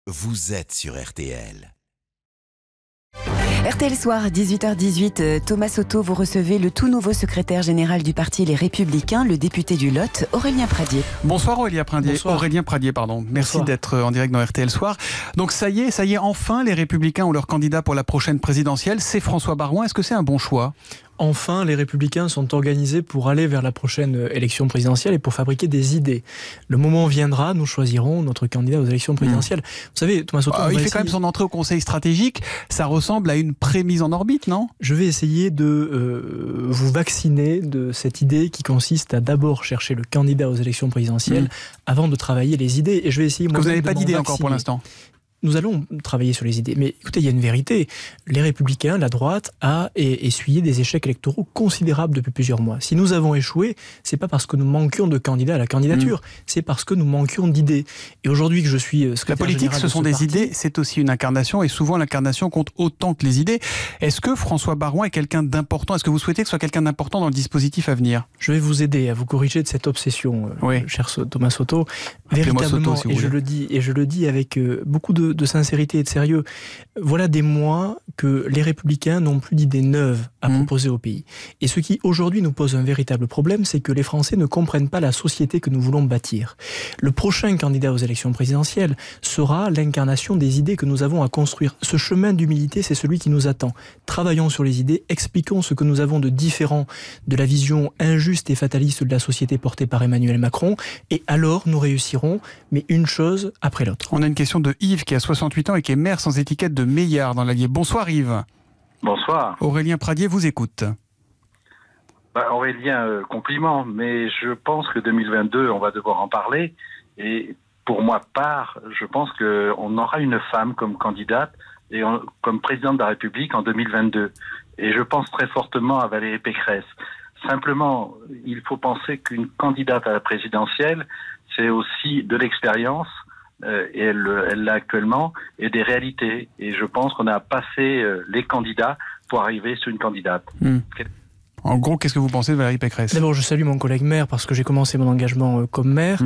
vous êtes sur RTL. RTL Soir, 18h18, Thomas Soto, vous recevez le tout nouveau secrétaire général du parti Les Républicains, le député du Lot, Aurélien Pradié. Bonsoir Aurélien Pradié. Bonsoir. Aurélien Pradié, pardon. Merci Bonsoir. d'être en direct dans RTL Soir. Donc ça y est, enfin les Républicains ont leur candidat pour la prochaine présidentielle, c'est François Baroin. Est-ce que c'est un bon choix ? Enfin, les Républicains sont organisés pour aller vers la prochaine élection présidentielle et pour fabriquer des idées. Le moment viendra, nous choisirons notre candidat aux élections présidentielles. Vous savez, Thomas Soto, il fait quand même son entrée au Conseil stratégique. Ça ressemble à une prémise en orbite, non ? Je vais essayer de vous vacciner de cette idée qui consiste à d'abord chercher le candidat aux élections présidentielles avant de travailler les idées. Et je vais essayer. Que vous n'avez pas d'idée vacciner. encore pour l'instant. Nous allons travailler sur les idées. Mais écoutez, il y a une vérité. Les Républicains, la droite, a essuyé des échecs électoraux considérables depuis plusieurs mois. Si nous avons échoué, c'est pas parce que nous manquions de candidats à la candidature, c'est parce que nous manquions d'idées. Et aujourd'hui que je suis secrétaire La politique, général ce sont de ce des parti, idées, c'est aussi une incarnation, et souvent l'incarnation compte autant que les idées. Est-ce que François Baroin est quelqu'un d'important ? Est-ce que vous souhaitez que ce soit quelqu'un d'important dans le dispositif à venir ? Je vais vous aider à vous corriger de cette obsession, cher Thomas Soto. Appelez-moi Véritablement, Soto, si vous voulez. je le dis avec beaucoup de sincérité et de sérieux. Voilà des mois que les Républicains n'ont plus d'idées neuves à proposer au pays. Et ce qui aujourd'hui nous pose un véritable problème, c'est que les Français ne comprennent pas la société que nous voulons bâtir. Le prochain candidat aux élections présidentielles sera l'incarnation des idées que nous avons à construire. Ce chemin d'humilité, c'est celui qui nous attend. Travaillons sur les idées, expliquons ce que nous avons de différent de la vision injuste et fataliste de la société portée par Emmanuel Macron, et alors nous réussirons, mais une chose après l'autre. On a une question de Yves qui a 68 ans et qui est maire sans étiquette de Meillard dans l'Allier. Bonsoir Yves. Bonsoir. Aurélien Pradié vous écoute. Aurélien, compliment, mais je pense que 2022, on va devoir en parler. Et pour moi part, je pense qu'on aura une femme comme candidate et comme présidente de la République en 2022. Et je pense très fortement à Valérie Pécresse. Simplement, il faut penser qu'une candidate à la présidentielle, c'est aussi de l'expérience, et elle l'a actuellement, et des réalités. Et je pense qu'on a passé les candidats pour arriver sur une candidate. En gros, qu'est-ce que vous pensez de Valérie Pécresse ? D'abord, je salue mon collègue maire parce que j'ai commencé mon engagement comme maire.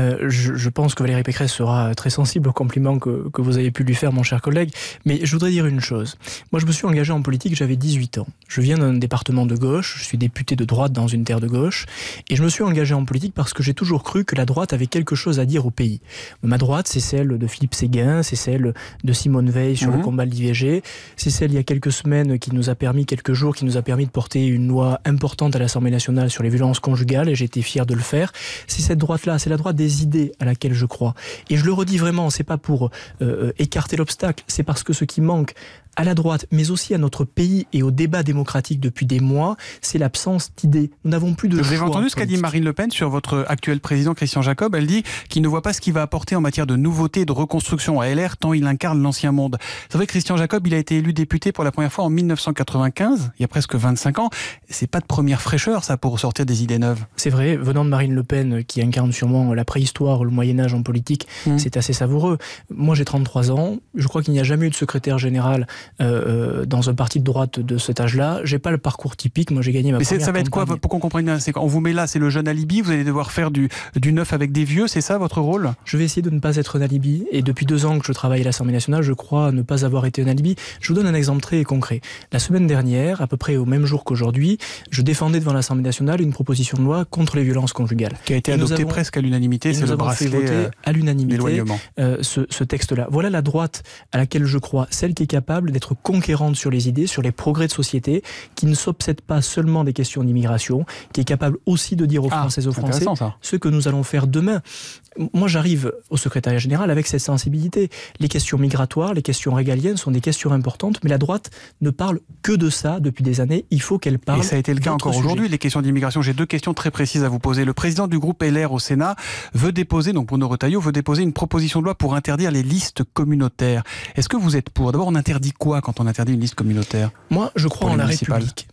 Je pense que Valérie Pécresse sera très sensible aux compliments que vous avez pu lui faire, mon cher collègue. Mais je voudrais dire une chose. Moi, je me suis engagé en politique, j'avais 18 ans. Je viens d'un département de gauche, je suis député de droite dans une terre de gauche. Et je me suis engagé en politique parce que j'ai toujours cru que la droite avait quelque chose à dire au pays. Ma droite, c'est celle de Philippe Séguin, c'est celle de Simone Veil sur le combat de l'IVG. C'est celle, il y a quelques semaines, quelques jours, qui nous a permis de porter une loi importante à l'Assemblée nationale sur les violences conjugales, et j'ai été fier de le faire. C'est cette droite-là, c'est la droite des idées à laquelle je crois. Et je le redis vraiment, c'est pas pour écarter l'obstacle, c'est parce que ce qui manque à la droite, mais aussi à notre pays et au débat démocratique depuis des mois, c'est l'absence d'idées. Nous n'avons plus de choix. Vous avez entendu ce qu'a dit politique. Marine Le Pen sur votre actuel président Christian Jacob ? Elle dit qu'il ne voit pas ce qu'il va apporter en matière de nouveauté et de reconstruction à LR, tant il incarne l'ancien monde. C'est vrai que Christian Jacob, il a été élu député pour la première fois en 1995, il y a presque 25 ans. C'est pas de première fraîcheur, ça, pour sortir des idées neuves. C'est vrai, venant de Marine Le Pen, qui incarne sûrement la préhistoire ou le Moyen-Âge en politique, c'est assez savoureux. Moi, j'ai 33 ans, je crois qu'il n'y a jamais eu de secrétaire général dans un parti de droite de cet âge-là. J'ai pas le parcours typique, moi j'ai gagné ma première campagne. Ça va être quoi, pour qu'on comprenne bien ? On vous met là, c'est le jeune alibi, vous allez devoir faire du neuf avec des vieux, c'est ça votre rôle ? Je vais essayer de ne pas être un alibi, et depuis 2 ans que je travaille à l'Assemblée nationale, je crois ne pas avoir été un alibi. Je vous donne un exemple très concret. La semaine dernière, à peu près au même jour qu'aujourd'hui, je défendais devant l'Assemblée nationale une proposition de loi contre les violences conjugales. Qui a été adoptée presque à l'unanimité, c'est le bracelet fait voter à l'unanimité d'éloignement. Ce texte-là. Voilà la droite à laquelle je crois, celle qui est capable d'être conquérante sur les idées, sur les progrès de société, qui ne s'obsède pas seulement des questions d'immigration, qui est capable aussi de dire aux Françaises et aux Français ce que nous allons faire demain. Moi, j'arrive au secrétariat général avec cette sensibilité. Les questions migratoires, les questions régaliennes sont des questions importantes, mais la droite ne parle que de ça depuis des années. Il faut qu'elle parle. Et ça a été le cas encore aujourd'hui, les questions d'immigration. J'ai 2 questions très précises à vous poser. Le président du groupe LR au Sénat veut déposer, donc Bruno Retailleau, veut déposer une proposition de loi pour interdire les listes communautaires. Est-ce que vous êtes pour ? D'abord, on interdit quoi quand on interdit une liste communautaire ? Moi, je crois en la République.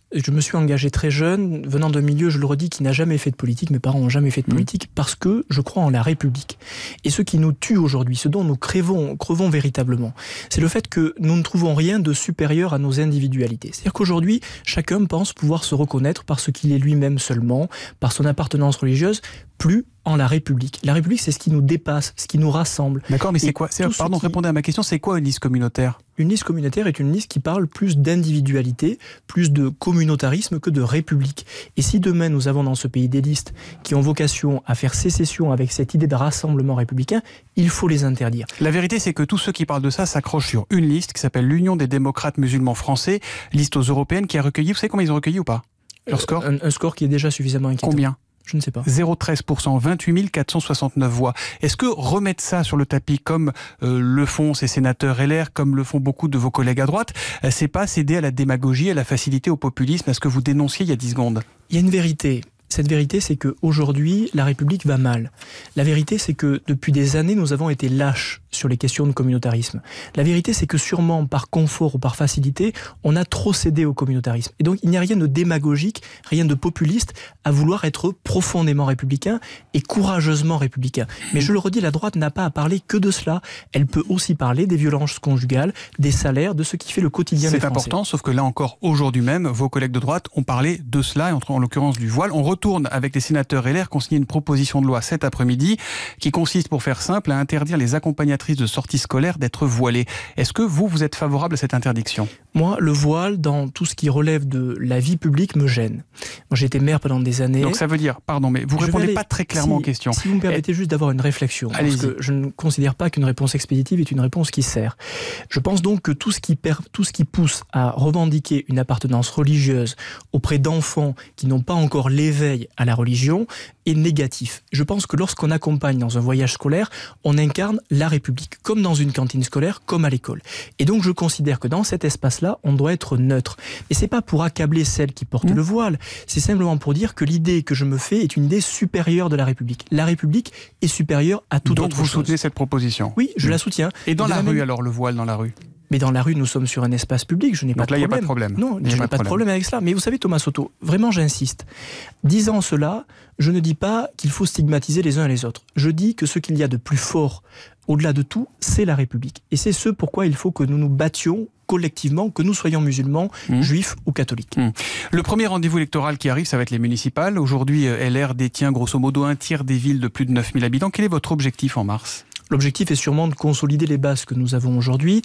Je me suis engagé très jeune, venant d'un milieu, je le redis, qui n'a jamais fait de politique. Mes parents n'ont jamais fait de politique parce que je crois en la République. Et ce qui nous tue aujourd'hui, ce dont nous crevons véritablement, c'est le fait que nous ne trouvons rien de supérieur à nos individualités. C'est-à-dire qu'aujourd'hui, chacun pense pouvoir se reconnaître par ce qu'il est lui-même seulement, par son appartenance religieuse, plus en la République. La République, c'est ce qui nous dépasse, ce qui nous rassemble. D'accord, mais c'est quoi ? Pardon, répondez à ma question, c'est quoi une liste communautaire ? Une liste communautaire est une liste qui parle plus d'individualité, plus de communautarisme que de république. Et si demain nous avons dans ce pays des listes qui ont vocation à faire sécession avec cette idée de rassemblement républicain, il faut les interdire. La vérité, c'est que tous ceux qui parlent de ça s'accrochent sur une liste qui s'appelle l'Union des démocrates musulmans français, liste aux européennes qui a recueilli, vous savez combien ils ont recueilli ou pas ? Leur score ? Un score qui est déjà suffisamment inquiétant. Combien ? Je ne sais pas. 0,13%, 28 469 voix. Est-ce que remettre ça sur le tapis comme le font ces sénateurs LR, comme le font beaucoup de vos collègues à droite, c'est pas céder à la démagogie, à la facilité, au populisme, à ce que vous dénonciez il y a 10 secondes ? Il y a une vérité. Cette vérité, c'est qu'aujourd'hui, la République va mal. La vérité, c'est que depuis des années, nous avons été lâches sur les questions de communautarisme. La vérité, c'est que sûrement par confort ou par facilité, on a trop cédé au communautarisme. Et donc, il n'y a rien de démagogique, rien de populiste à vouloir être profondément républicain et courageusement républicain. Mais je le redis, la droite n'a pas à parler que de cela. Elle peut aussi parler des violences conjugales, des salaires, de ce qui fait le quotidien des Français. C'est important, sauf que là encore, aujourd'hui même, vos collègues de droite ont parlé de cela, en l'occurrence du voile. On retourne avec les sénateurs LR qui ont signé une proposition de loi cet après-midi qui consiste, pour faire simple, à interdire les accompagnatrices de sortie scolaire d'être voilées. Est-ce que vous êtes favorable à cette interdiction ? Moi, le voile, dans tout ce qui relève de la vie publique, me gêne. Moi, j'ai été maire pendant des années. Donc ça veut dire, pardon, mais vous ne répondez pas très clairement aux questions. Si vous me permettez juste d'avoir une réflexion, parce que je ne considère pas qu'une réponse expéditive est une réponse qui sert. Je pense donc que tout ce qui pousse à revendiquer une appartenance religieuse auprès d'enfants qui n'ont pas encore l'éveil à la religion est négatif. Je pense que lorsqu'on accompagne dans un voyage scolaire, on incarne la République, comme dans une cantine scolaire, comme à l'école. Et donc je considère que dans cet espace-là, on doit être neutre. Et c'est pas pour accabler celles qui portent le voile, c'est simplement pour dire que l'idée que je me fais est une idée supérieure de la République. La République est supérieure à toute autre chose. Donc vous soutenez cette proposition ? Oui, je la soutiens. Et dans la rue alors, le voile dans la rue ? Mais dans la rue, nous sommes sur un espace public, je n'ai pas de problème. Donc là, il n'y a pas de problème. Non, je n'ai pas de problème avec cela. Mais vous savez, Thomas Soto, vraiment j'insiste. Disant cela, je ne dis pas qu'il faut stigmatiser les uns les autres. Je dis que ce qu'il y a de plus fort, au-delà de tout, c'est la République. Et c'est ce pourquoi il faut que nous nous battions collectivement, que nous soyons musulmans, juifs ou catholiques. Le premier rendez-vous électoral qui arrive, ça va être les municipales. Aujourd'hui, LR détient grosso modo un tiers des villes de plus de 9000 habitants. Quel est votre objectif en mars ? L'objectif est sûrement de consolider les bases que nous avons aujourd'hui.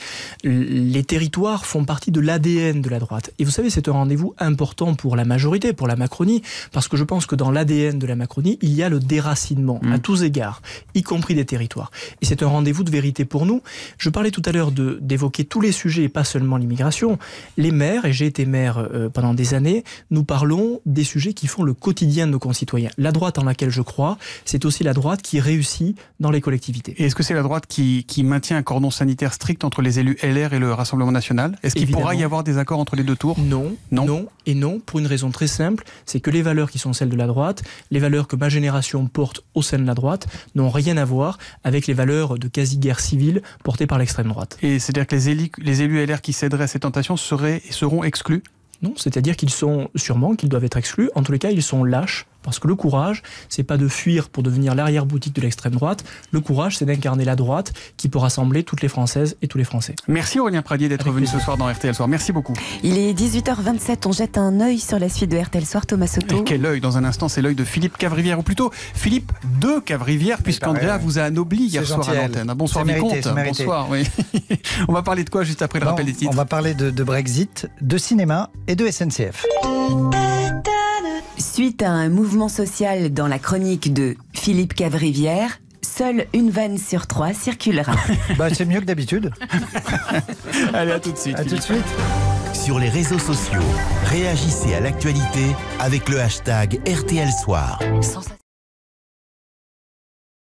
Les territoires font partie de l'ADN de la droite. Et vous savez, c'est un rendez-vous important pour la majorité, pour la Macronie, parce que je pense que dans l'ADN de la Macronie, il y a le déracinement à tous égards, y compris des territoires. Et c'est un rendez-vous de vérité pour nous. Je parlais tout à l'heure d'évoquer tous les sujets et pas seulement l'immigration. Les maires, et j'ai été maire pendant des années, nous parlons des sujets qui font le quotidien de nos concitoyens. La droite en laquelle je crois, c'est aussi la droite qui réussit dans les collectivités. Et est-ce que c'est la droite qui maintient un cordon sanitaire strict entre les élus LR et le Rassemblement national ? Est-ce qu'il pourra y avoir des accords entre les deux tours ? Non, pour une raison très simple, c'est que les valeurs qui sont celles de la droite, les valeurs que ma génération porte au sein de la droite, n'ont rien à voir avec les valeurs de quasi-guerre civile portées par l'extrême droite. Et c'est-à-dire que les élus LR qui céderaient à ces tentations seront exclus ? Non, c'est-à-dire qu'ils doivent être exclus. En tous les cas, ils sont lâches. Parce que le courage, c'est pas de fuir pour devenir l'arrière-boutique de l'extrême droite. Le courage, c'est d'incarner la droite qui peut rassembler toutes les Françaises et tous les Français. Merci Aurélien Pradier d'être venu ce soir dans RTL Soir. Merci beaucoup. Il est 18h27, on jette un œil sur la suite de RTL Soir, Thomas Soto. Et quel œil ? Dans un instant, c'est l'œil de Philippe Cavrivière, ou plutôt Philippe de Cavrivière, puisqu'Andrea vous a anobli hier soir à l'antenne. Bonsoir Vicomte. Bonsoir. Oui. On va parler de quoi juste après le rappel des titres ? On va parler de Brexit, de cinéma et de SNCF. Suite à un mouvement social dans la chronique de Philippe Cavrivière, seule une vanne sur 3 circulera. C'est mieux que d'habitude. Allez, à tout de suite. À tout de suite. Sur les réseaux sociaux, réagissez à l'actualité avec le hashtag RTL Soir.